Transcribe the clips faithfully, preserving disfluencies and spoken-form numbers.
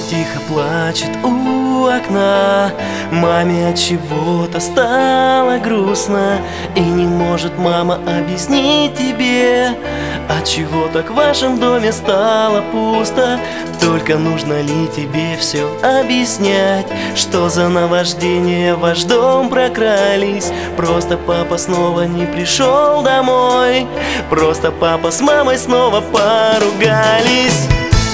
тихо плачет у окна. Маме от чего-то стало грустно, и не может мама объяснить тебе, от чего так в вашем доме стало пусто. Только нужно ли тебе все объяснять, что за наваждения в ваш дом прокрались? Просто папа снова не пришел домой, просто папа с мамой снова поругались.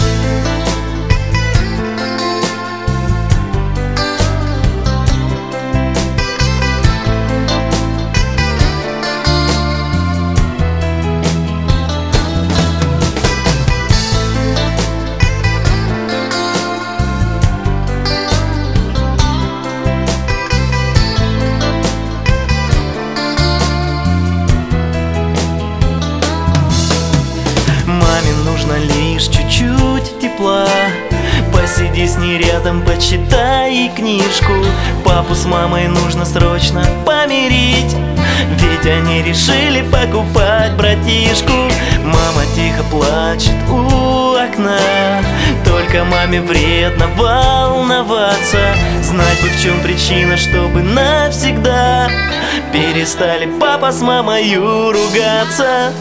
Нужно лишь чуть-чуть тепла. Посиди с ней рядом, почитай ей книжку. Папу с мамой нужно срочно помирить, ведь они решили покупать братишку. Мама тихо плачет у окна, только маме вредно волноваться. Знать бы, в чем причина, чтобы навсегда перестали папа с мамою ругаться.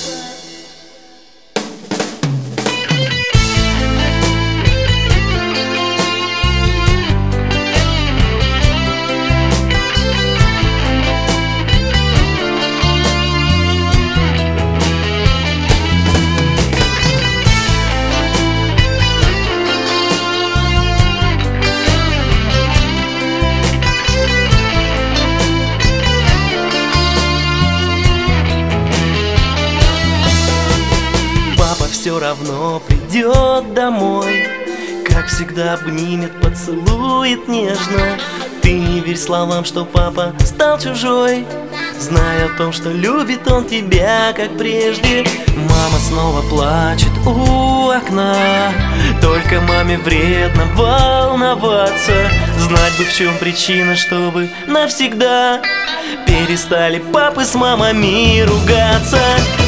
Все равно придет домой, как всегда обнимет, поцелует нежно. Ты не верь словам, что папа стал чужой, зная о том, что любит он тебя, как прежде. Мама снова плачет у окна, только маме вредно волноваться. Знать бы, в чем причина, чтобы навсегда перестали папы с мамами ругаться.